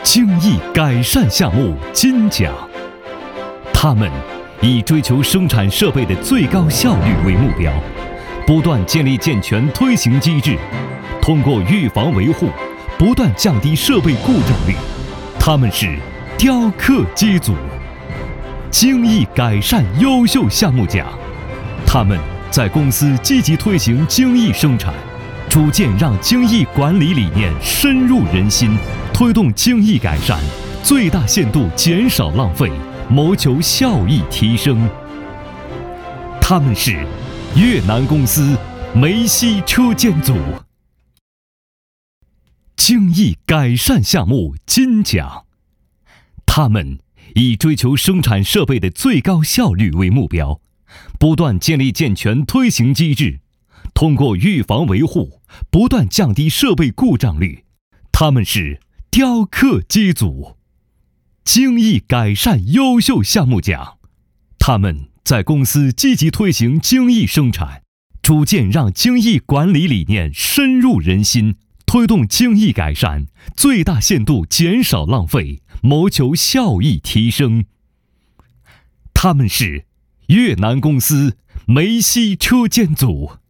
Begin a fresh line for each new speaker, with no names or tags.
精益改善项目金奖。他们以追求生产设备的最高效率为目标，不断建立健全推行机制，通过预防维护，不断降低设备故障率。他们是雕刻机组。精益改善优秀项目奖。他们在公司积极推行精益生产，逐渐让精益管理理念深入人心，推动精益改善，最大限度减少浪费，谋求效益提升。他们是越南公司梅西车间组。精益改善项目金奖。他们以追求生产设备的最高效率为目标，不断建立健全推行机制，通过预防维护，不断降低设备故障率。他们是雕刻机组。精益改善优秀项目奖。他们在公司积极推行精益生产，逐渐让精益管理理念深入人心，推动精益改善，最大限度减少浪费，谋求效益提升。他们是越南公司梅西车间组。